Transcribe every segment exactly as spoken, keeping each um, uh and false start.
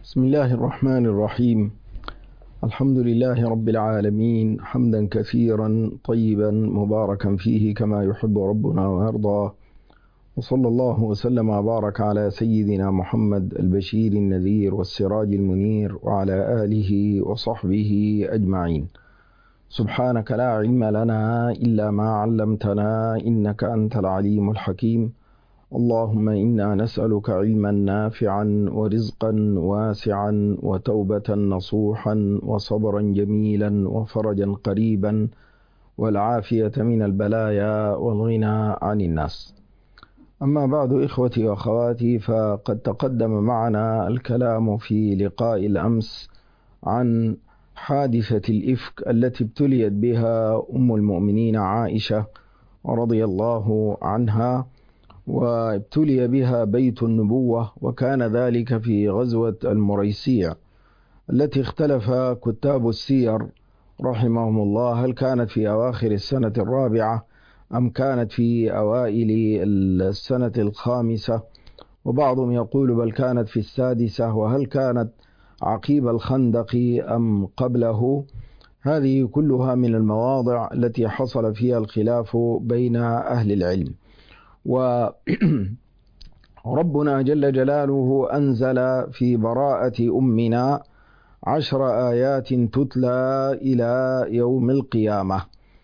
بسم الله الرحمن الرحيم. الحمد لله رب العالمين، حمدا كثيرا طيبا مباركا فيه كما يحب ربنا ويرضى، وصلى الله وسلم وبارك على سيدنا محمد البشير النذير والسراج المنير وعلى آله وصحبه أجمعين. سبحانك لا علم لنا إلا ما علمتنا إنك أنت العليم الحكيم. اللهم إنا نسألك علما نافعا ورزقا واسعا وتوبة نصوحا وصبرا جميلا وفرجا قريبا والعافية من البلايا والغنى عن الناس. أما بعد، إخوتي وأخواتي، فقد تقدم معنا الكلام في لقاء الأمس عن حادثة الإفك التي ابتليت بها أم المؤمنين عائشة رضي الله عنها، وابتلي بها بيت النبوة، وكان ذلك في غزوة المريسيع التي اختلف كتاب السير رحمهم الله هل كانت في أواخر السنة الرابعة أم كانت في أوائل السنة الخامسة، وبعضهم يقول بل كانت في السادسة، وهل كانت عقيب الخندق أم قبله. هذه كلها من المواضع التي حصل فيها الخلاف بين أهل العلم. وربنا جل جلاله أنزل في براءة أمنا عشر آيات تتلى إلى يوم القيامة،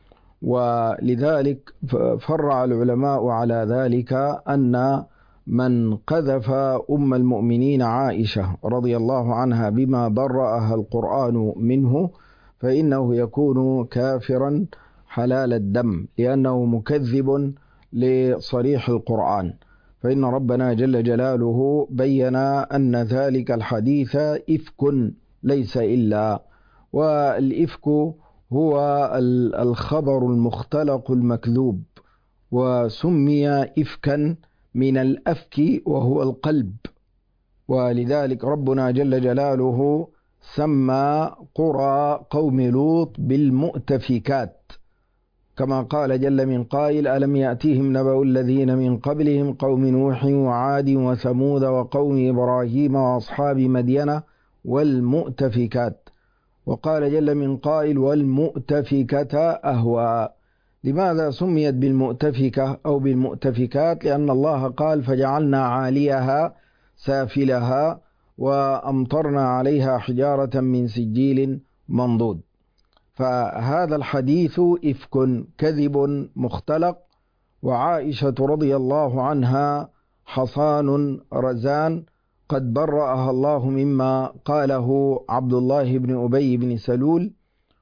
ولذلك فرع العلماء على ذلك أن من قذف أم المؤمنين عائشة رضي الله عنها بما برأها القرآن منه فإنه يكون كافرا حلال الدم، لأنه مكذب لصريح القرآن. فإن ربنا جل جلاله بين أن ذلك الحديث إفك ليس إلا، والإفك هو الخبر المختلق المكذوب، وسمي إفكا من الأفك وهو القلب. ولذلك ربنا جل جلاله سمى قرى قوم لوط بالمؤتفكات، كما قال جل من قائل ألم يأتيهم نبأ الذين من قبلهم قوم نوح وعاد وثمود وقوم إبراهيم وأصحاب مدين والمؤتفكات. وقال جل من قائل والمؤتفكة أهوى. لماذا سميت بالمؤتفكة أو بالمؤتفكات؟ لأن الله قال فجعلنا عاليها سافلها وأمطرنا عليها حجارة من سجيل منضود. فهذا الحديث إفك كذب مختلق، وعائشة رضي الله عنها حصان رزان قد برأها الله مما قاله عبد الله بن أبي بن سلول.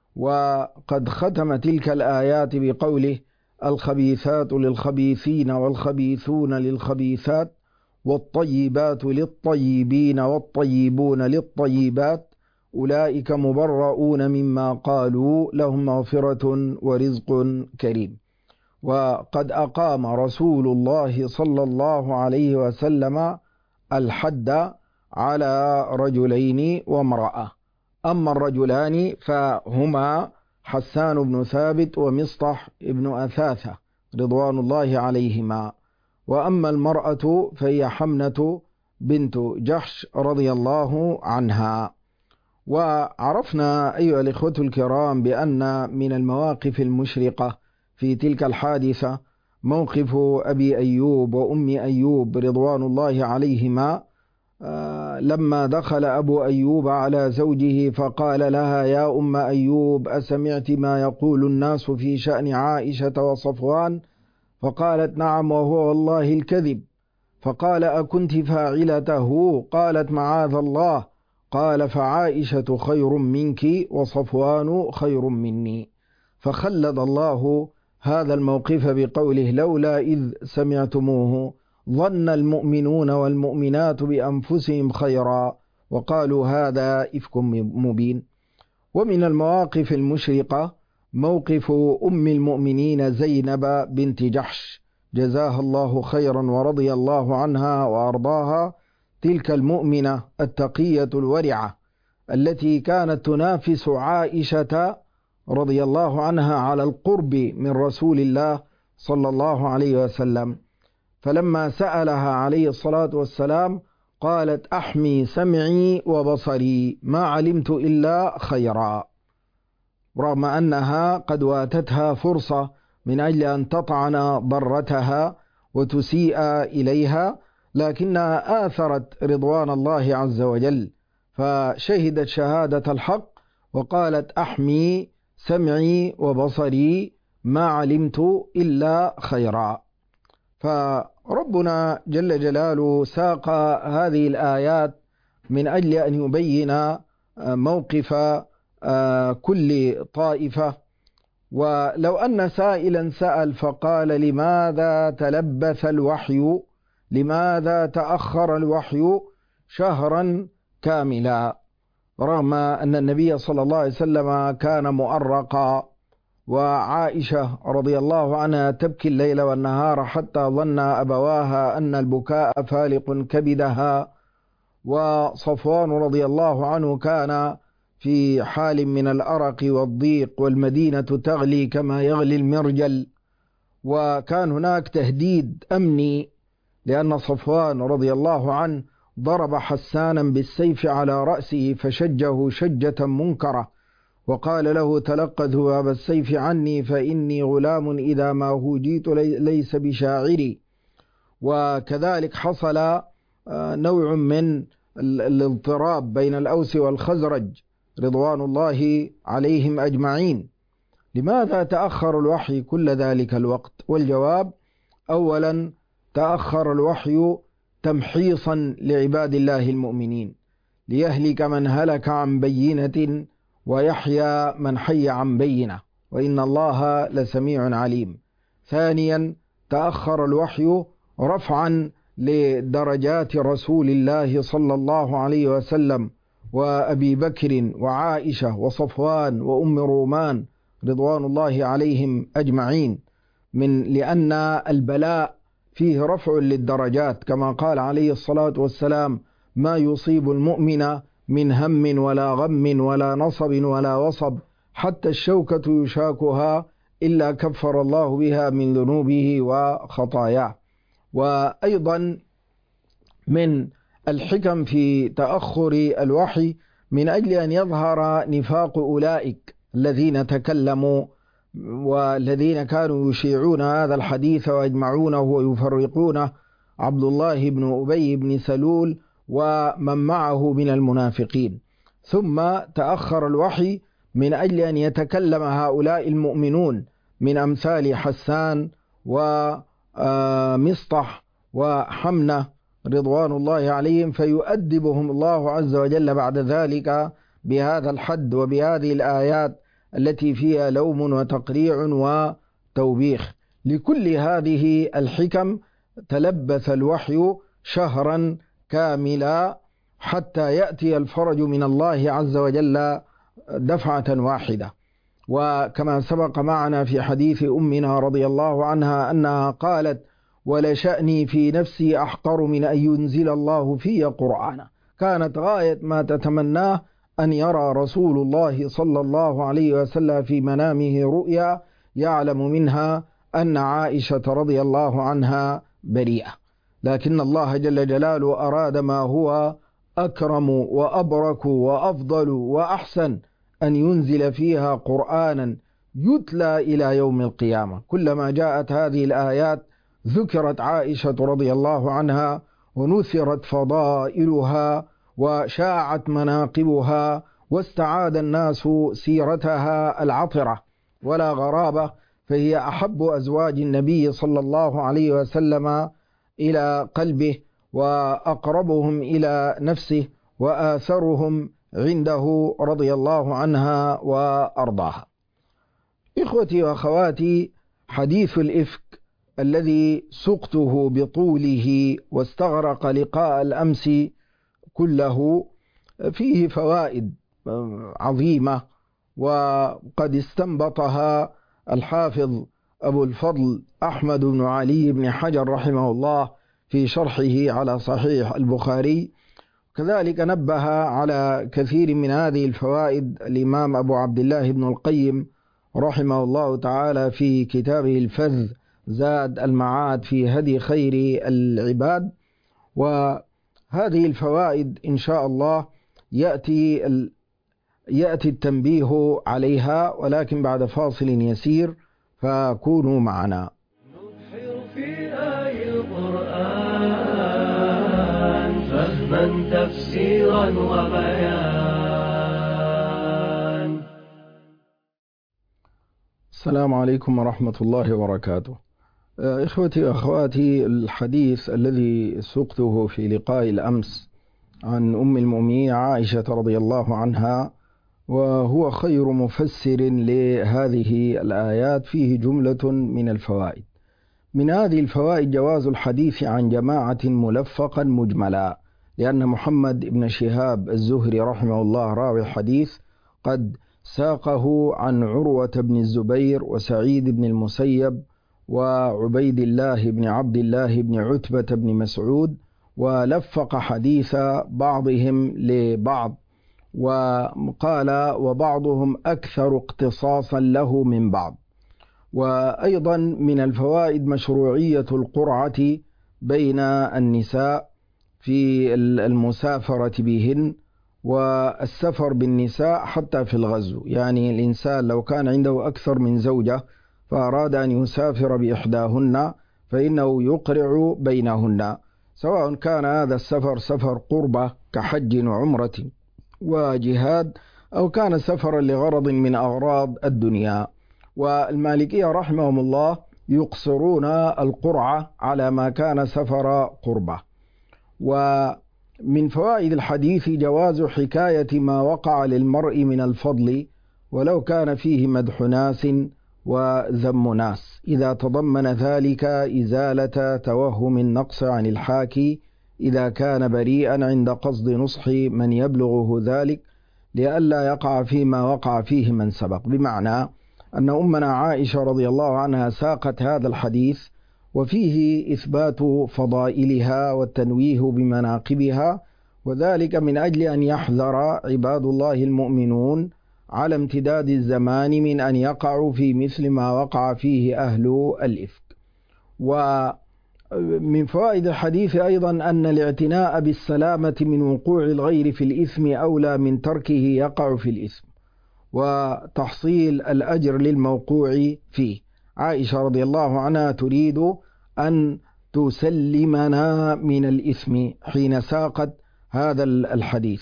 وقد ختم تلك الآيات بقوله الخبيثات للخبيثين والخبيثون للخبيثات والطيبات للطيبين والطيبون للطيبات أولئك مبرؤون مما قالوا لهم مغفرة ورزق كريم. وقد أقام رسول الله صلى الله عليه وسلم الحد على رجلين وامرأة. أما الرجلان فهما حسان بن ثابت ومصطح بن أثاثة رضوان الله عليهما، وأما المرأة فهي حمنة بنت جحش رضي الله عنها. وعرفنا أيها الإخوة الكرام بأن من المواقف المشرقة في تلك الحادثة موقف أبي أيوب وأم أيوب رضوان الله عليهما، لما دخل أبو أيوب على زوجه فقال لها يا أم أيوب أسمعت ما يقول الناس في شأن عائشة وصفوان؟ فقالت نعم وهو والله الكذب. فقال أكنت فاعلته؟ قالت معاذ الله. قال فعائشة خير منك وصفوان خير مني. فخلد الله هذا الموقف بقوله لولا إذ سمعتموه ظن المؤمنون والمؤمنات بأنفسهم خيرا وقالوا هذا إفك مبين. ومن المواقف المشرقة موقف أم المؤمنين زينب بنت جحش جزاها الله خيرا ورضي الله عنها وأرضاها، تلك المؤمنة التقية الورعة التي كانت تنافس عائشة رضي الله عنها على القرب من رسول الله صلى الله عليه وسلم. فلما سألها عليه الصلاة والسلام قالت أحمي سمعي وبصري ما علمت إلا خيرا، رغم أنها قد واتتها فرصة من أجل أن تطعن ضرتها وتسيء إليها، لكنها آثرت رضوان الله عز وجل، فشهدت شهادة الحق وقالت أحمي سمعي وبصري ما علمت إلا خيرا. فربنا جل جلاله ساق هذه الآيات من أجل أن يبين موقف كل طائفة. ولو أن سائلا سأل فقال لماذا تلبث الوحي، لماذا تأخر الوحي شهرا كاملا، رغم أن النبي صلى الله عليه وسلم كان مؤرقا، وعائشة رضي الله عنها تبكي الليل والنهار حتى ظن أبواها أن البكاء فالق كبدها، وصفوان رضي الله عنه كان في حال من الأرق والضيق والمدينة تغلي كما يغلي المرجل، وكان هناك تهديد أمني لأن صفوان رضي الله عنه ضرب حسانا بالسيف على رأسه فشجه شجة منكرة، وقال له تلقى ذباب السيف عني فإني غلام إذا ما هوجيت ليس بشاعري. وكذلك حصل نوع من الاضطراب بين الأوس والخزرج رضوان الله عليهم أجمعين. لماذا تأخر الوحي كل ذلك الوقت؟ والجواب: أولا تأخر الوحي تمحيصا لعباد الله المؤمنين، ليهلك من هلك عن بينة ويحيى من حي عن بينة، وإن الله لسميع عليم. ثانيا تأخر الوحي رفعا لدرجات رسول الله صلى الله عليه وسلم وأبي بكر وعائشة وصفوان وأم رومان رضوان الله عليهم أجمعين، من لأن البلاء فيه رفع للدرجات، كما قال عليه الصلاة والسلام: ما يصيب المؤمن من هم ولا غم ولا نصب ولا وصب حتى الشوكة يشاكها إلا كفر الله بها من ذنوبه وخطاياه. وأيضا من الحكم في تأخر الوحي من أجل أن يظهر نفاق أولئك الذين تكلموا والذين كانوا يشيعون هذا الحديث ويجمعونه ويفرقونه، عبد الله بن أبي بن سلول ومن معه من المنافقين. ثم تأخر الوحي من أجل أن يتكلم هؤلاء المؤمنون من أمثال حسان ومصطح وحمنة رضوان الله عليهم، فيؤدبهم الله عز وجل بعد ذلك بهذا الحد وبهذه الآيات التي فيها لوم وتقريع وتوبيخ. لكل هذه الحكم تلبث الوحي شهرا كاملا حتى يأتي الفرج من الله عز وجل دفعة واحدة. وكما سبق معنا في حديث أمنا رضي الله عنها أنها قالت: ولشأني في نفسي أحقر من أن ينزل الله في قرآنا. كانت غاية ما تتمناه أن يرى رسول الله صلى الله عليه وسلم في منامه رؤيا يعلم منها أن عائشة رضي الله عنها بريئة، لكن الله جل جلاله أراد ما هو أكرم وأبرك وأفضل وأحسن، أن ينزل فيها قرآنا يتلى إلى يوم القيامة. كلما جاءت هذه الآيات ذكرت عائشة رضي الله عنها ونثرت فضائلها وشاعت مناقبها واستعاد الناس سيرتها العطرة، ولا غرابة، فهي أحب أزواج النبي صلى الله عليه وسلم إلى قلبه وأقربهم إلى نفسه وآثرهم عنده رضي الله عنها وأرضاها. إخوتي وأخواتي، حديث الإفك الذي سقته بطوله واستغرق لقاء الأمس كله فيه فوائد عظيمة، وقد استنبطها الحافظ أبو الفضل أحمد بن علي بن حجر رحمه الله في شرحه على صحيح البخاري. كذلك نبه على كثير من هذه الفوائد الإمام أبو عبد الله بن القيم رحمه الله تعالى في كتابه الفذ زاد المعاد في هدي خير العباد. هذه الفوائد إن شاء الله يأتي يأتي التنبيه عليها، ولكن بعد فاصل يسير، فكونوا معنا. نبحر في آي القرآن فهما تفسيرا وبيان. السلام عليكم ورحمة الله وبركاته. إخوتي وأخواتي، الحديث الذي سقته في لقاء الأمس عن أم المؤمنين عائشة رضي الله عنها، وهو خير مفسر لهذه الآيات، فيه جملة من الفوائد. من هذه الفوائد جواز الحديث عن جماعة ملفقا مجملا، لأن محمد بن شهاب الزهري رحمه الله راوي الحديث قد ساقه عن عروة بن الزبير وسعيد بن المسيب وعبيد الله بن عبد الله بن عتبة بن مسعود، ولفق حديث بعضهم لبعض، وقال وبعضهم أكثر اقتصاصا له من بعض. وأيضا من الفوائد مشروعية القرعة بين النساء في المسافرة بهن، والسفر بالنساء حتى في الغزو. يعني الإنسان لو كان عنده أكثر من زوجة فأراد أن يسافر بإحداهن فإنه يقرع بينهن، سواء كان هذا السفر سفر قربة كحج وعمرة وجهاد، أو كان سفرا لغرض من أغراض الدنيا. والمالكية رحمهم الله يقصرون القرعة على ما كان سفر قربة. ومن فوائد الحديث جواز حكاية ما وقع للمرء من الفضل، ولو كان فيه مدح ناس وذم ناس، إذا تضمن ذلك إزالة توهم النقص عن الحاكي إذا كان بريئا عند قصد نصح من يبلغه ذلك، لئلا يقع فيما وقع فيه من سبق. بمعنى أن أمنا عائشة رضي الله عنها ساقت هذا الحديث وفيه إثبات فضائلها والتنويه بمناقبها، وذلك من أجل أن يحذر عباد الله المؤمنون على امتداد الزمان من أن يقعوا في مثل ما وقع فيه أهل الإفك. ومن فوائد الحديث أيضا أن الاعتناء بالسلامة من وقوع الغير في الإثم أولى من تركه يقع في الإثم، وتحصيل الأجر للموقوع فيه. عائشة رضي الله عنها تريد أن تسلمنا من الإثم حين ساقت هذا الحديث.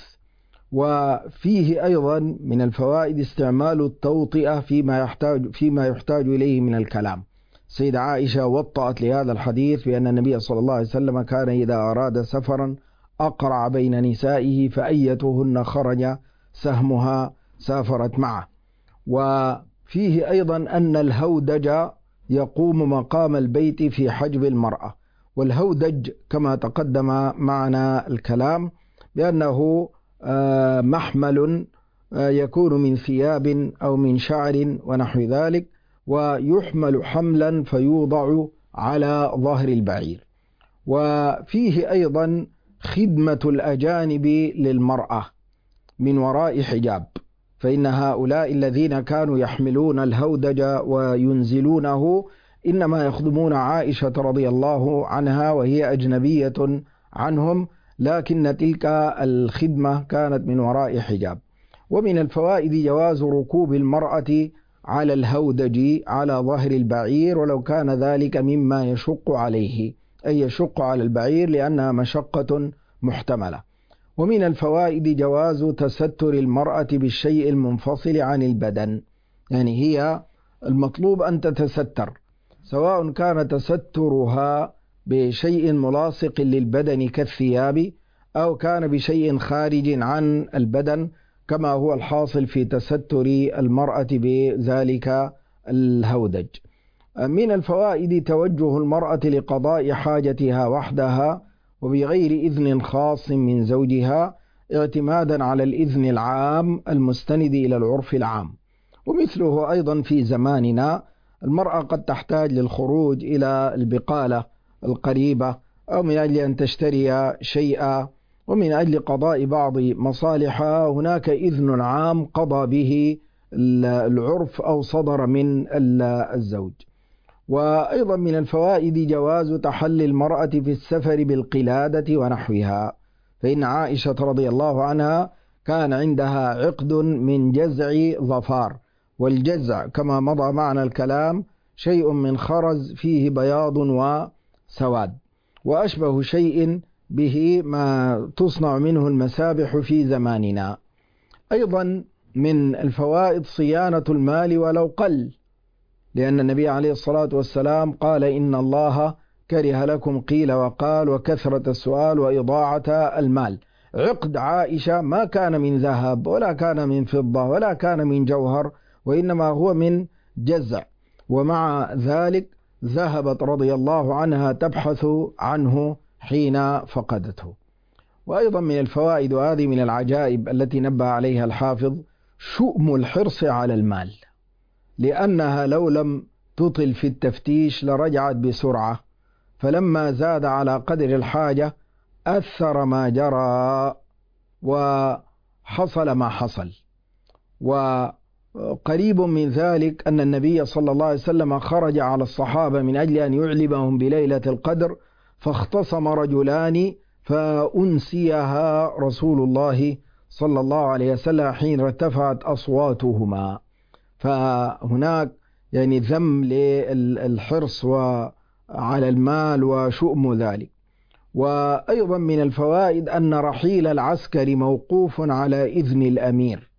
وفيه أيضا من الفوائد استعمال التوطئة فيما يحتاج فيما يحتاج إليه من الكلام. سيدة عائشة وطأت لهذا الحديث بأن النبي صلى الله عليه وسلم كان إذا أراد سفرا أقرع بين نسائه، فأيتهن خرج سهمها سافرت معه. وفيه أيضا أن الهودج يقوم مقام البيت في حجب المرأة. والهودج كما تقدم معنا الكلام بأنه محمل يكون من ثياب أو من شعر ونحو ذلك، ويحمل حملا فيوضع على ظهر البعير. وفيه أيضا خدمة الأجانب للمرأة من وراء حجاب، فإن هؤلاء الذين كانوا يحملون الهودج وينزلونه إنما يخدمون عائشة رضي الله عنها وهي أجنبية عنهم، لكن تلك الخدمة كانت من وراء حجاب. ومن الفوائد جواز ركوب المرأة على الهودج على ظهر البعير، ولو كان ذلك مما يشق عليه، أي يشق على البعير لأنها مشقة محتملة. ومن الفوائد جواز تستر المرأة بالشيء المنفصل عن البدن، يعني هي المطلوب أن تتستر، سواء كان تسترها بشيء ملاصق للبدن كالثياب، أو كان بشيء خارج عن البدن كما هو الحاصل في تستر المرأة بذلك الهودج. من الفوائد توجه المرأة لقضاء حاجتها وحدها وبغير إذن خاص من زوجها، اعتمادا على الإذن العام المستند إلى العرف العام. ومثله أيضا في زماننا، المرأة قد تحتاج للخروج إلى البقالة القريبة، أو من أجل أن تشتري شيئا، ومن أجل قضاء بعض مصالحها، هناك إذن عام قضى به العرف أو صدر من الزوج. وأيضا من الفوائد جواز تحلي المرأة في السفر بالقلادة ونحوها، فإن عائشة رضي الله عنها كان عندها عقد من جزع ظفار، والجزع كما مضى معنا الكلام شيء من خرز فيه بياض وسواد، وأشبه شيء به ما تصنع منه المسابح في زماننا. أيضا من الفوائد صيانة المال ولو قل، لأن النبي عليه الصلاة والسلام قال إن الله كره لكم قيل وقال وكثرة السؤال وإضاعة المال. عقد عائشة ما كان من ذهب ولا كان من فضة ولا كان من جوهر، وإنما هو من جزع، ومع ذلك ذهبت رضي الله عنها تبحث عنه حين فقدته. وأيضا من الفوائد، وهذه من العجائب التي نبه عليها الحافظ، شؤم الحرص على المال، لأنها لو لم تطل في التفتيش لرجعت بسرعة، فلما زاد على قدر الحاجة أثر ما جرى وحصل ما حصل. وقريب من ذلك أن النبي صلى الله عليه وسلم خرج على الصحابة من أجل أن يعلمهم بليلة القدر، فاختصم رجلان فأنسيها رسول الله صلى الله عليه وسلم حين ارتفعت أصواتهما. فهناك يعني ذم للحرص على المال وشؤم ذلك. وأيضا من الفوائد أن رحيل العسكر موقوف على إذن الأمير،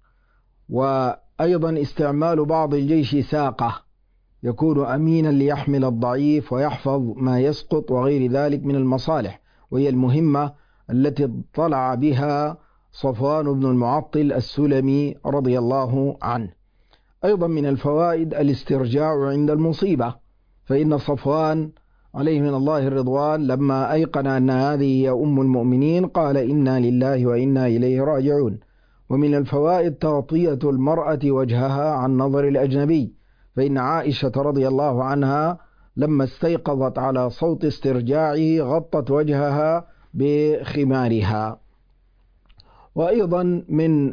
وأيضا استعمال بعض الجيش ساقة يكون أمينا ليحمل الضعيف ويحفظ ما يسقط وغير ذلك من المصالح، وهي المهمة التي اطلع بها صفوان بن المعطل السلمي رضي الله عنه. أيضا من الفوائد الاسترجاع عند المصيبة، فإن صفوان عليه من الله الرضوان لما أيقن أن هذه هي أم المؤمنين قال إنا لله وإنا إليه راجعون. ومن الفوائد تغطية المرأة وجهها عن نظر الأجنبي، فإن عائشة رضي الله عنها لما استيقظت على صوت استرجاعه غطت وجهها بخمارها. وأيضا من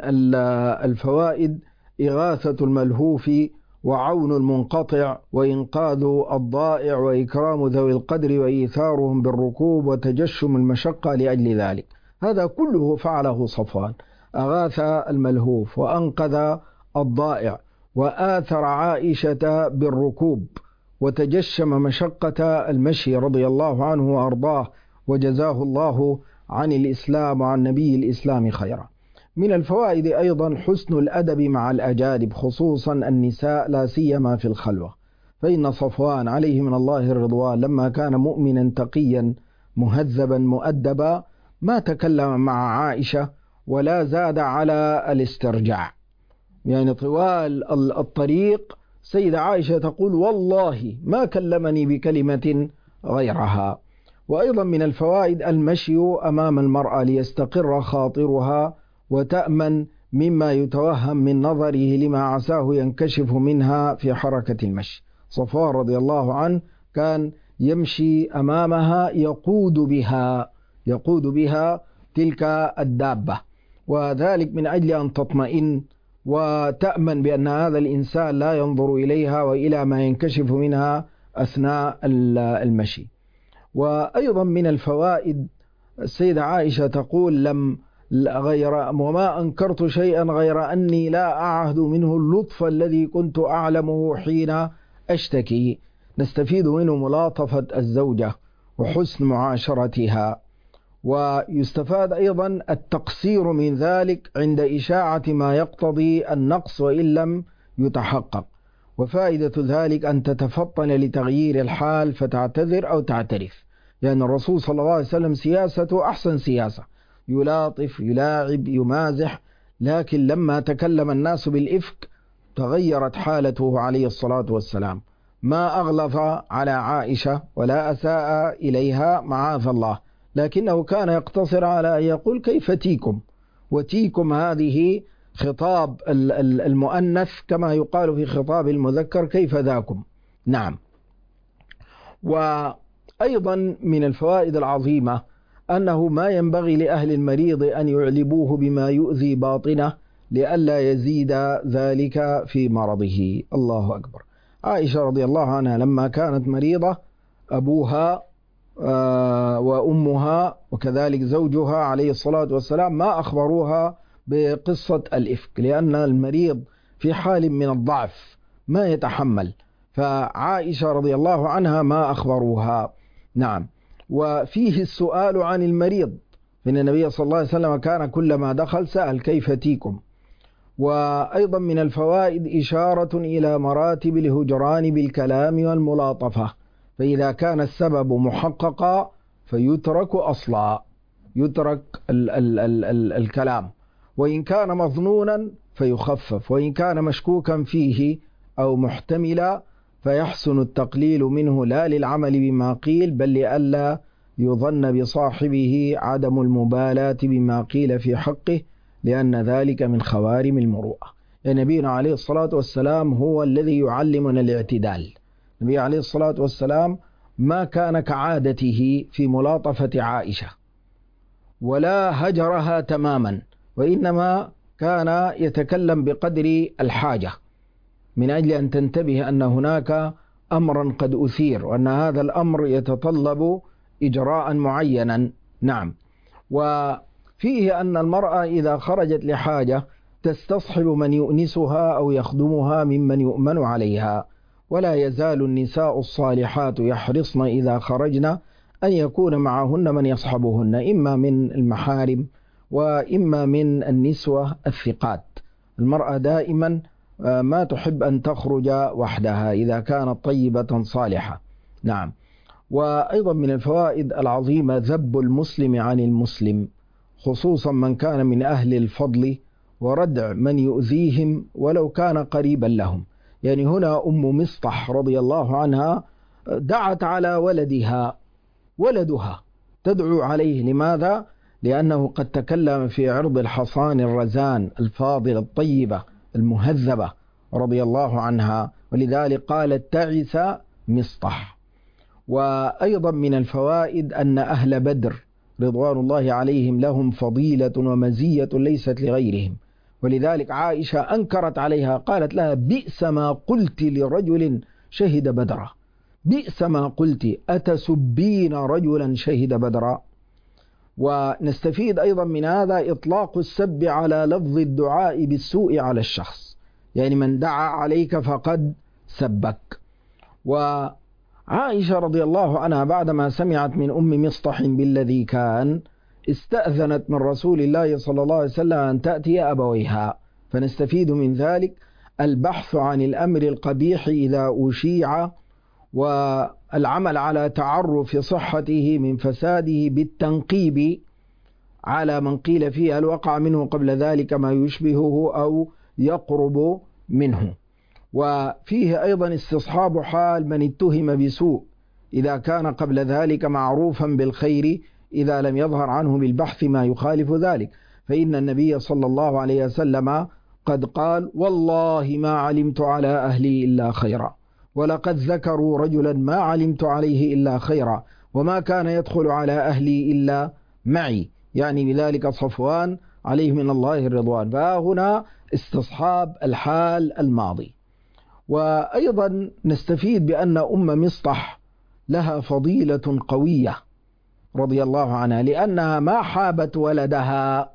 الفوائد إغاثة الملهوف وعون المنقطع وإنقاذ الضائع وإكرام ذوي القدر وإيثارهم بالركوب وتجشم المشقة لأجل ذلك. هذا كله فعله صفوان، أغاث الملهوف وأنقذ الضائع وآثر عائشة بالركوب وتجشم مشقة المشي رضي الله عنه وأرضاه، وجزاه الله عن الإسلام وعن نبي الإسلام خيرا. من الفوائد أيضا حسن الأدب مع الأجانب، خصوصا النساء لا سيما في الخلوة، فإن صفوان عليه من الله الرضوان لما كان مؤمنا تقيا مهذبا مؤدبا ما تكلم مع عائشة ولا زاد على الاسترجاع، يعني طوال الطريق سيدة عائشة تقول والله ما كلمني بكلمة غيرها. وأيضا من الفوائد المشي أمام المرأة ليستقر خاطرها وتأمن مما يتوهم من نظره لما عساه ينكشف منها في حركة المشي. صفوان رضي الله عنه كان يمشي أمامها يقود بها يقود بها تلك الدابة، وذلك من أجل أن تطمئن وتأمن بأن هذا الإنسان لا ينظر إليها وإلى ما ينكشف منها أثناء المشي. وأيضا من الفوائد السيدة عائشة تقول لم غير وما أنكرت شيئا غير أني لا أعهد منه اللطف الذي كنت أعلمه حين أشتكي. نستفيد منه ملاطفة الزوجة وحسن معاشرتها. ويستفاد أيضا التقصير من ذلك عند إشاعة ما يقتضي النقص وإن لم يتحقق. وفائدة ذلك أن تتفطن لتغيير الحال فتعتذر أو تعترف، لأن يعني الرسول صلى الله عليه وسلم سياسته أحسن سياسة، يلاطف يلاعب يمازح، لكن لما تكلم الناس بالإفك تغيرت حالته عليه الصلاة والسلام، ما أغلظ على عائشة ولا أساء إليها معاذ الله، لكنه كان يقتصر على أن يقول كيف تيكم، وتيكم هذه خطاب المؤنث كما يقال في خطاب المذكر كيف ذاكم. نعم. وأيضا من الفوائد العظيمة أنه ما ينبغي لأهل المريض أن يعلبوه بما يؤذي باطنه لئلا يزيد ذلك في مرضه. الله أكبر. عائشة رضي الله عنها لما كانت مريضة أبوها وأمها وكذلك زوجها عليه الصلاة والسلام ما أخبروها بقصة الإفك، لأن المريض في حال من الضعف ما يتحمل، فعائشة رضي الله عنها ما أخبروها. نعم. وفيه السؤال عن المريض، إن النبي صلى الله عليه وسلم كان كلما دخل سأل كيف تيكم. وأيضا من الفوائد إشارة إلى مراتب الهجران بالكلام والملاطفة، فإذا كان السبب محققا فيترك أصلا، يترك ال ال ال ال الكلام، وإن كان مظنونا فيخفف، وإن كان مشكوكا فيه أو محتملا فيحسن التقليل منه، لا للعمل بما قيل بل لئلا يظن بصاحبه عدم المبالاة بما قيل في حقه، لأن ذلك من خوارم المروءة. نبينا عليه الصلاة والسلام هو الذي يعلمنا الاعتدال. النبي عليه الصلاة والسلام ما كان كعادته في ملاطفة عائشة ولا هجرها تماما، وإنما كان يتكلم بقدر الحاجة من أجل أن تنتبه أن هناك أمرا قد أثير، وأن هذا الأمر يتطلب إجراء معينا. نعم. وفيه أن المرأة إذا خرجت لحاجة تستصحب من يؤنسها أو يخدمها ممن يؤمن عليها، ولا يزال النساء الصالحات يحرصن إذا خرجن أن يكون معهن من يصحبهن، إما من المحارم وإما من النسوة الثقات. المرأة دائما ما تحب أن تخرج وحدها إذا كانت طيبة صالحة. نعم. وأيضا من الفوائد العظيمة ذب المسلم عن المسلم، خصوصا من كان من أهل الفضل، وردع من يؤذيهم ولو كان قريبا لهم. يعني هنا أم مصطح رضي الله عنها دعت على ولدها، ولدها تدعو عليه. لماذا؟ لأنه قد تكلم في عرض الحصان الرزان الفاضلة الطيبة المهذبة رضي الله عنها، ولذلك قالت تعس مصطح. وأيضا من الفوائد أن أهل بدر رضوان الله عليهم لهم فضيلة ومزية ليست لغيرهم، ولذلك عائشة أنكرت عليها، قالت لها بئس ما قلت لرجل شهد بدرا، بئس ما قلت، أتسبين رجلا شهد بدرا. ونستفيد أيضا من هذا إطلاق السب على لفظ الدعاء بالسوء على الشخص، يعني من دعا عليك فقد سبك. وعائشة رضي الله عنها بعدما سمعت من أم مصطح بالذي كان استأذنت من رسول الله صلى الله عليه وسلم أن تأتي أبويها، فنستفيد من ذلك البحث عن الأمر القبيح إذا أشيع، والعمل على تعرف صحته من فساده بالتنقيب على من قيل فيه هل وقع منه قبل ذلك ما يشبهه أو يقرب منه. وفيه أيضا استصحاب حال من اتهم بسوء إذا كان قبل ذلك معروفا بالخير، إذا لم يظهر عنه بالبحث ما يخالف ذلك، فإن النبي صلى الله عليه وسلم قد قال والله ما علمت على أهلي إلا خيرا، ولقد ذكروا رجلا ما علمت عليه إلا خيرا، وما كان يدخل على أهلي إلا معي، يعني بذلك صفوان عليه من الله الرضوان. فهنا استصحاب الحال الماضي. وأيضا نستفيد بأن أم مصطح لها فضيلة قوية رضي الله عنها، لأنها ما حابت ولدها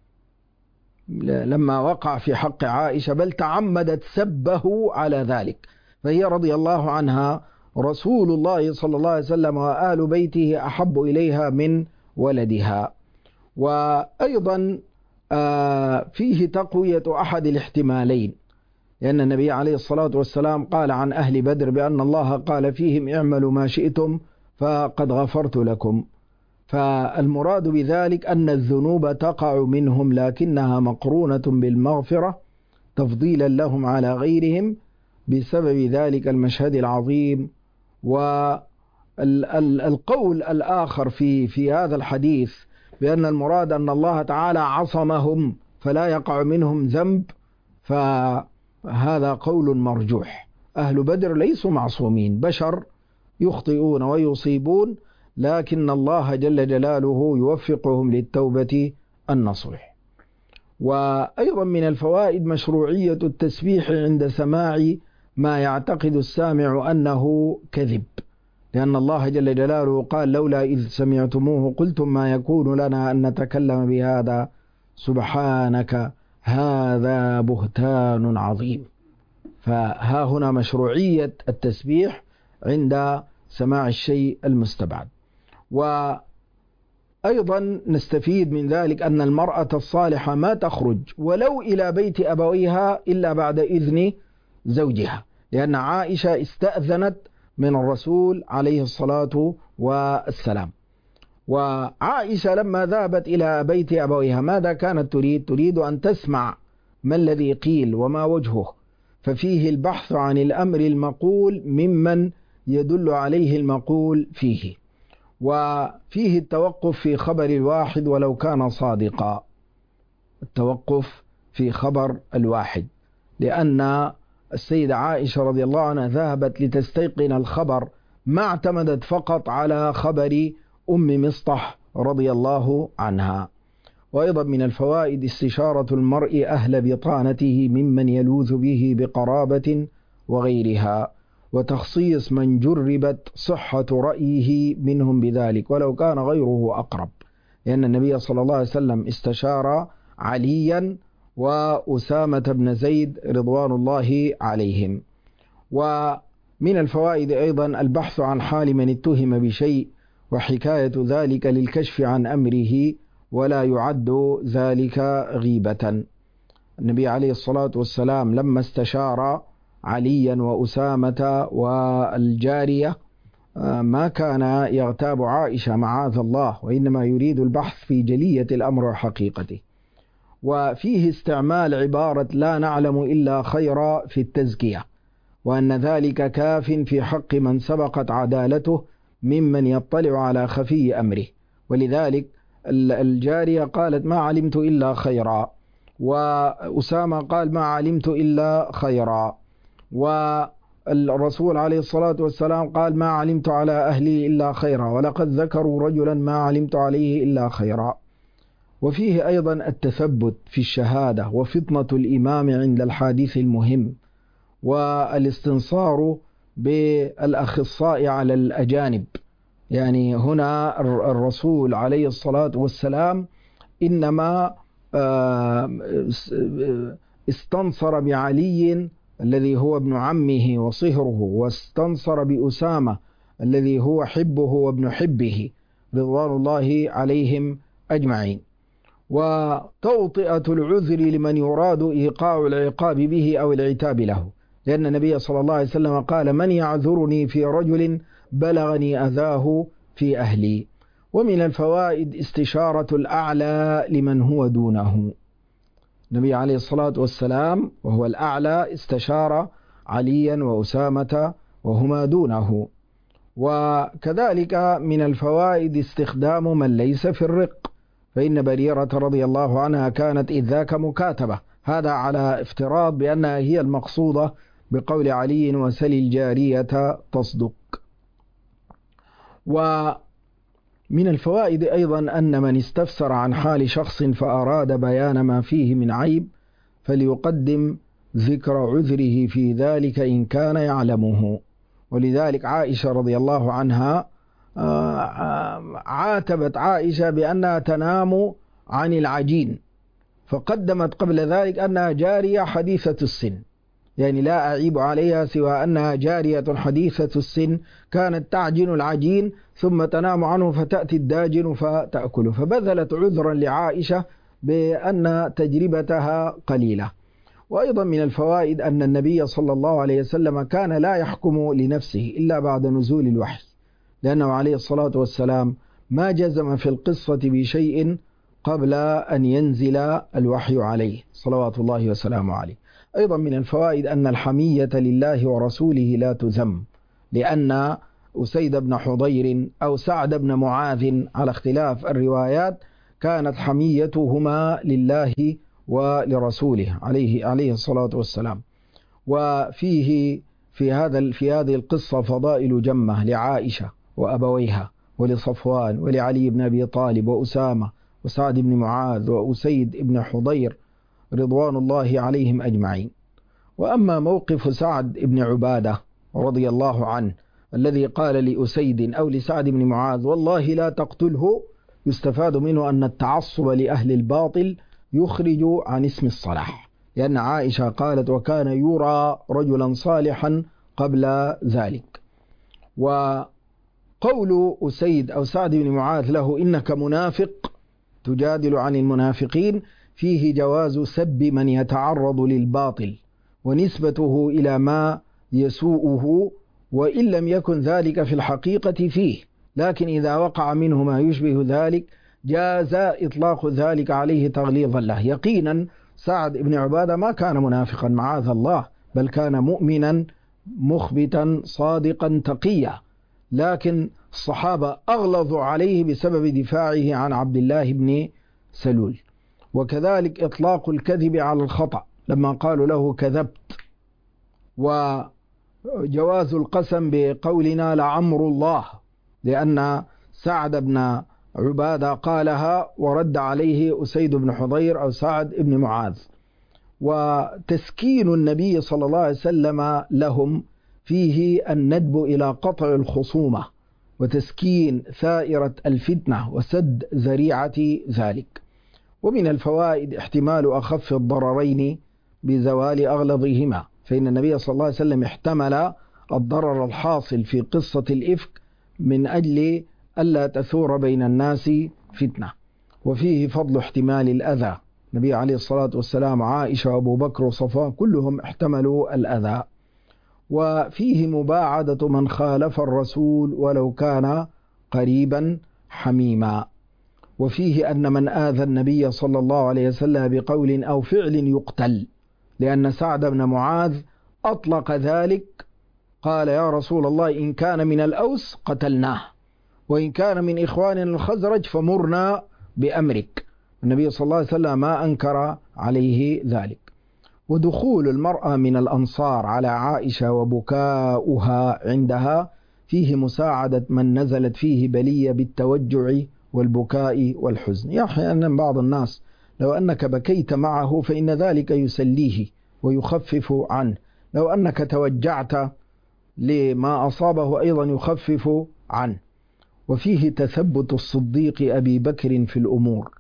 لما وقع في حق عائشة، بل تعمدت سبه على ذلك. فهي رضي الله عنها رسول الله صلى الله عليه وسلم وآل بيته أحب إليها من ولدها. وأيضا فيه تقوية أحد الاحتمالين، لأن النبي عليه الصلاة والسلام قال عن أهل بدر بأن الله قال فيهم اعملوا ما شئتم فقد غفرت لكم، فالمراد بذلك أن الذنوب تقع منهم لكنها مقرونة بالمغفرة تفضيلا لهم على غيرهم بسبب ذلك المشهد العظيم. والقول الآخر في في هذا الحديث بأن المراد أن الله تعالى عصمهم فلا يقع منهم ذنب، فهذا قول مرجوح. أهل بدر ليسوا معصومين، بشر يخطئون ويصيبون، لكن الله جل جلاله يوفقهم للتوبة النصوح. وأيضا من الفوائد مشروعية التسبيح عند سماع ما يعتقد السامع أنه كذب، لأن الله جل جلاله قال لولا إذ سمعتموه قلتم ما يكون لنا أن نتكلم بهذا سبحانك هذا بهتان عظيم. فها هنا مشروعية التسبيح عند سماع الشيء المستبعد. وأيضا نستفيد من ذلك أن المرأة الصالحة ما تخرج ولو إلى بيت أبويها إلا بعد إذن زوجها، لأن عائشة استأذنت من الرسول عليه الصلاة والسلام. وعائشة لما ذهبت إلى بيت أبويها ماذا كانت تريد؟ تريد أن تسمع ما الذي قيل وما وجهه، ففيه البحث عن الأمر المقول ممن يدل عليه المقول فيه، وفيه التوقف في خبر الواحد ولو كان صادقا، التوقف في خبر الواحد، لأن السيدة عائشة رضي الله عنها ذهبت لتستيقن الخبر، ما اعتمدت فقط على خبر أم مصطح رضي الله عنها. وأيضا من الفوائد استشارة المرء أهل بطانته ممن يلوذ به بقرابة وغيرها، وتخصيص من جربت صحة رأيه منهم بذلك ولو كان غيره أقرب، لأن النبي صلى الله عليه وسلم استشار عليا وأسامة بن زيد رضوان الله عليهم. ومن الفوائد أيضا البحث عن حال من اتهم بشيء وحكاية ذلك للكشف عن أمره، ولا يعد ذلك غيبة. النبي عليه الصلاة والسلام لما استشار عليا وأسامة والجارية ما كان يغتاب عائشة معاذ الله، وإنما يريد البحث في جلية الأمر وحقيقته. وفيه استعمال عبارة لا نعلم إلا خيرا في التزكية، وأن ذلك كاف في حق من سبقت عدالته ممن يطلع على خفي أمره. ولذلك الجارية قالت ما علمت إلا خيرا، وأسامة قال ما علمت إلا خيرا، والرسول عليه الصلاة والسلام قال ما علمت على أهلي إلا خيرا، ولقد ذكروا رجلا ما علمت عليه إلا خيرا. وفيه أيضا التثبت في الشهادة وفطنة الإمام عند الحادث المهم، والاستنصار بالأخصاء على الأجانب. يعني هنا الرسول عليه الصلاة والسلام إنما استنصر بعلي الذي هو ابن عمه وصهره، واستنصر بأسامة الذي هو حبه وابن حبه رضوان الله عليهم أجمعين. وتوطئة العذر لمن يراد إيقاع العقاب به أو العتاب له، لأن النبي صلى الله عليه وسلم قال من يعذرني في رجل بلغني أذاه في أهلي. ومن الفوائد استشارة الأعلى لمن هو دونه. النبي عليه الصلاة والسلام وهو الأعلى استشار عليا وأسامة وهما دونه. وكذلك من الفوائد استخدام من ليس في الرق، فإن بريرة رضي الله عنها كانت إذ ذاك مكاتبة، هذا على افتراض بأنها هي المقصودة بقول علي وسل الجارية تصدق. ومن الفوائد أيضا أن من استفسر عن حال شخص فأراد بيان ما فيه من عيب فليقدم ذكر عذره في ذلك إن كان يعلمه. ولذلك عائشة رضي الله عنها عاتبت عائشة بأنها تنام عن العجين، فقدمت قبل ذلك أنها جارية حديثة السن، يعني لا أعيب عليها سوى أنها جارية حديثة السن كانت تعجن العجين ثم تنام عنه فتأتي الداجن فتأكله، فبذلت عذرا لعائشة بأن تجربتها قليلة. وأيضا من الفوائد أن النبي صلى الله عليه وسلم كان لا يحكم لنفسه إلا بعد نزول الوحي، لأنه عليه الصلاة والسلام ما جزم في القصة بشيء قبل أن ينزل الوحي عليه صلوات الله وسلامه عليه. أيضا من الفوائد أن الحمية لله ورسوله لا تذم، لأن أسيد بن حضير أو سعد بن معاذ على اختلاف الروايات كانت حميتهما لله ولرسوله عليه عليه الصلاة والسلام. وفيه في هذا في هذه القصة فضائل جمة لعائشة وأبويها ولصفوان ولعلي بن أبي طالب وأسامة وسعد بن معاذ وأسيد بن حضير رضوان الله عليهم أجمعين. وأما موقف سعد بن عبادة رضي الله عنه الذي قال لأسيد أو لسعد بن معاذ والله لا تقتله، يستفاد منه أن التعصب لأهل الباطل يخرج عن اسم الصلاح، لأن عائشة قالت وكان يرى رجلا صالحا قبل ذلك. وقول أسيد أو سعد بن معاذ له إنك منافق تجادل عن المنافقين فيه جواز سب من يتعرض للباطل ونسبته إلى ما يسوءه، وإن لم يكن ذلك في الحقيقة فيه، لكن إذا وقع منه ما يشبه ذلك جاز إطلاق ذلك عليه تغليظا له. يقينا سعد بن عبادة ما كان منافقا معاذ الله، بل كان مؤمنا مخبتا صادقا تقيا، لكن الصحابة أغلظوا عليه بسبب دفاعه عن عبد الله بن سلول. وكذلك إطلاق الكذب على الخطأ لما قالوا له كذبت، وجواز القسم بقولنا لعمر الله، لأن سعد بن عبادة قالها ورد عليه أسيد بن حضير أو سعد بن معاذ. وتسكين النبي صلى الله عليه وسلم لهم فيه الندب إلى قطع الخصومة وتسكين ثائرة الفتنة وسد ذريعة ذلك. ومن الفوائد احتمال أخف الضررين بزوال أغلظهما، فإن النبي صلى الله عليه وسلم احتمل الضرر الحاصل في قصة الإفك من أجل ألا تثور بين الناس فتنة. وفيه فضل احتمال الأذى، النبي عليه الصلاة والسلام عائشة وأبو بكر وصفوان كلهم احتملوا الأذى. وفيه مباعدة من خالف الرسول ولو كان قريبا حميما. وفيه أن من آذى النبي صلى الله عليه وسلم بقول أو فعل يقتل، لأن سعد بن معاذ أطلق ذلك، قال يا رسول الله إن كان من الأوس قتلناه وإن كان من إخواننا الخزرج فمرنا بأمرك. النبي صلى الله عليه وسلم ما أنكر عليه ذلك. ودخول المرأة من الأنصار على عائشة وبكاؤها عندها فيه مساعدة من نزلت فيه بلية بالتوجع والبكاء والحزن. يحيى أن بعض الناس لو أنك بكيت معه فإن ذلك يسليه ويخفف عنه، لو أنك توجعت لما أصابه أيضا يخفف عنه. وفيه تثبت الصديق أبي بكر في الأمور،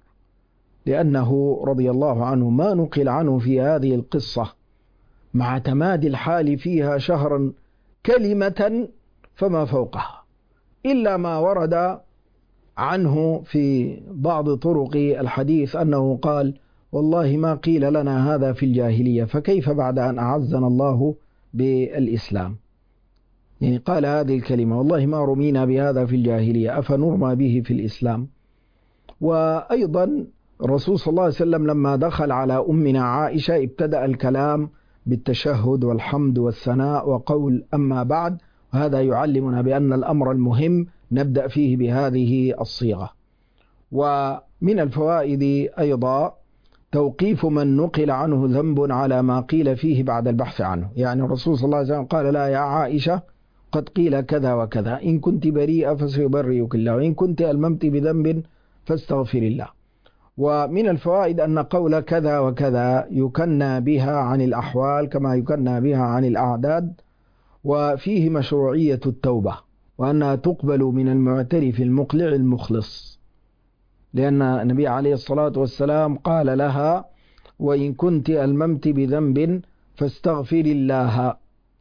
لأنه رضي الله عنه ما نقل عنه في هذه القصة مع تمادي الحال فيها شهرا كلمة فما فوقها، إلا ما ورد عنه في بعض طرق الحديث أنه قال والله ما قيل لنا هذا في الجاهلية فكيف بعد أن أعزنا الله بالإسلام. يعني قال هذه الكلمة والله ما رمينا بهذا في الجاهلية أفنرمى به في الإسلام. وأيضا الرسول صلى الله عليه وسلم لما دخل على أمنا عائشة ابتدأ الكلام بالتشهد والحمد والثناء وقول أما بعد، وهذا يعلمنا بأن الأمر المهم نبدأ فيه بهذه الصيغة. ومن الفوائد أيضا توقيف من نقل عنه ذنب على ما قيل فيه بعد البحث عنه، يعني الرسول صلى الله عليه وسلم قال لا يا عائشة قد قيل كذا وكذا، إن كنت بريئة فسيبرئك الله وإن كنت ألممت بذنب فاستغفر الله. ومن الفوائد أن قول كذا وكذا يكنى بها عن الأحوال كما يكنى بها عن الأعداد. وفيه مشروعية التوبة وأنها تقبل من المعترف المقلع المخلص، لأن النبي عليه الصلاة والسلام قال لها وإن كنت ألممت بذنب فاستغفر الله.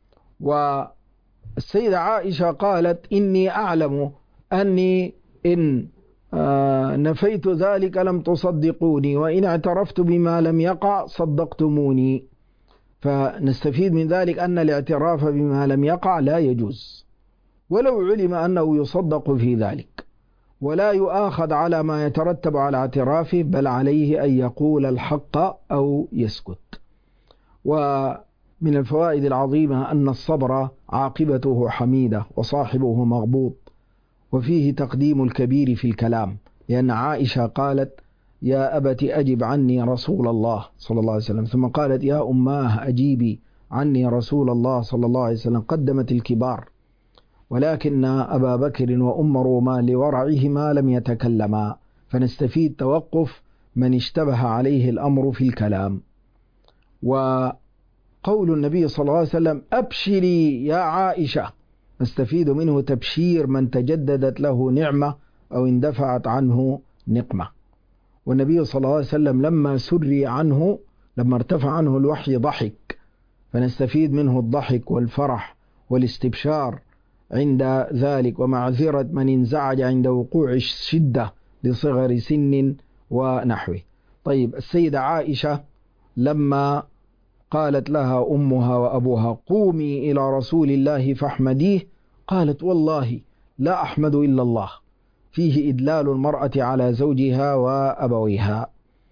والسيدة عائشة قالت إني أعلم أني إن نفيت ذلك لم تصدقوني وإن اعترفت بما لم يقع صدقتموني. فنستفيد من ذلك أن الاعتراف بما لم يقع لا يجوز، ولو علم أنه يصدق في ذلك، ولا يؤاخذ على ما يترتب على اعترافه، بل عليه أن يقول الحق أو يسكت. ومن الفوائد العظيمة أن الصبر عاقبته حميدة وصاحبه مغبوط. وفيه تقديم الكبير في الكلام، لأن عائشة قالت يا أبت أجب عني رسول الله صلى الله عليه وسلم، ثم قالت يا أماه أجيبي عني رسول الله صلى الله عليه وسلم، قدمت الكبار. ولكن أبا بكر وأم رومان لورعهما لم يتكلما، فنستفيد توقف من اشتبه عليه الأمر في الكلام. وقول النبي صلى الله عليه وسلم أبشري يا عائشة نستفيد منه تبشير من تجددت له نعمة أو اندفعت عنه نقمة. والنبي صلى الله عليه وسلم لما سري عنه، لما ارتفع عنه الوحي ضحك، فنستفيد منه الضحك والفرح والاستبشار عند ذلك، ومعذرة من انزعج عند وقوع الشدة لصغر سن ونحوه. طيب، السيدة عائشة لما قالت لها أمها وأبوها قومي إلى رسول الله فاحمديه، قالت والله لا أحمد إلا الله، فيه إدلال المرأة على زوجها وأبويها.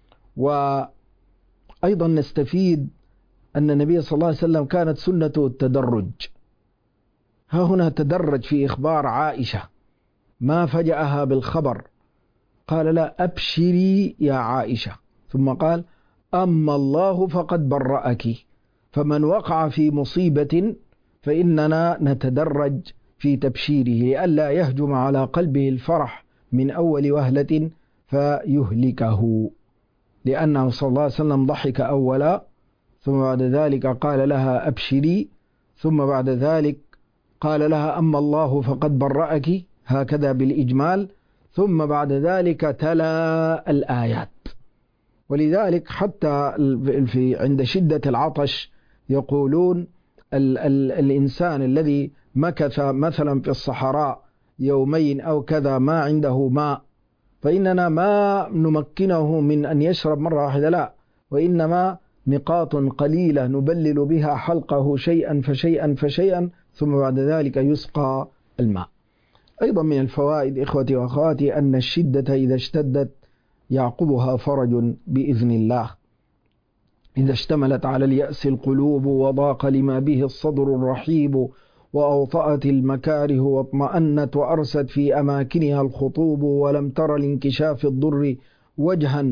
وأيضا نستفيد أن النبي صلى الله عليه وسلم كانت سنته التدرج. ها هنا تدرج في إخبار عائشة، ما فجأها بالخبر، قال لا أبشري يا عائشة، ثم قال أما الله فقد برأك. فمن وقع في مصيبة فإننا نتدرج في تبشيره لئلا يهجم على قلبه الفرح من أول وهلة فيهلكه، لأنه صلى الله عليه وسلم ضحك أولا، ثم بعد ذلك قال لها أبشري، ثم بعد ذلك قال لها أما الله فقد برأك، هكذا بالإجمال، ثم بعد ذلك تلا الآيات. ولذلك حتى في عند شدة العطش يقولون ال ال الإنسان الذي مكث مثلا في الصحراء يومين أو كذا ما عنده ماء، فإننا ما نمكنه من أن يشرب مرة واحدة، لا، وإنما نقاط قليلة نبلل بها حلقه شيئا فشيئا فشيئا، ثم بعد ذلك يسقى الماء. أيضا من الفوائد إخوتي وأخواتي أن الشدة إذا اشتدت يعقبها فرج بإذن الله. إذا اشتملت على اليأس القلوب وضاق لما به الصدر الرحيب، وأوطأت المكاره واطمأنت وأرست في أماكنها الخطوب، ولم تر لانكشاف الضر وجها،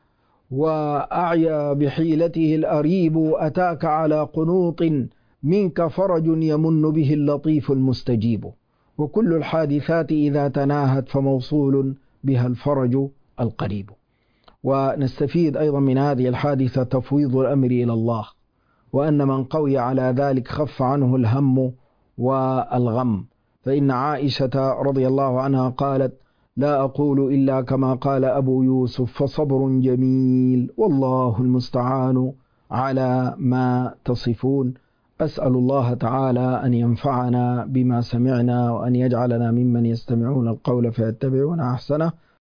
وأعيا بحيلته الأريب، أتاك على قنوط منك فرج يمن به اللطيف المستجيب، وكل الحادثات إذا تناهت فموصول بها الفرج القريب. ونستفيد أيضا من هذه الحادثة تفويض الأمر إلى الله، وأن من قوي على ذلك خف عنه الهم والغم. فإن عائشة رضي الله عنها قالت لا أقول إلا كما قال أبو يوسف فصبر جميل والله المستعان على ما تصفون. أسأل الله تعالى أن ينفعنا بما سمعنا، وأن يجعلنا ممن يستمعون القول فيتبعون أحسنه.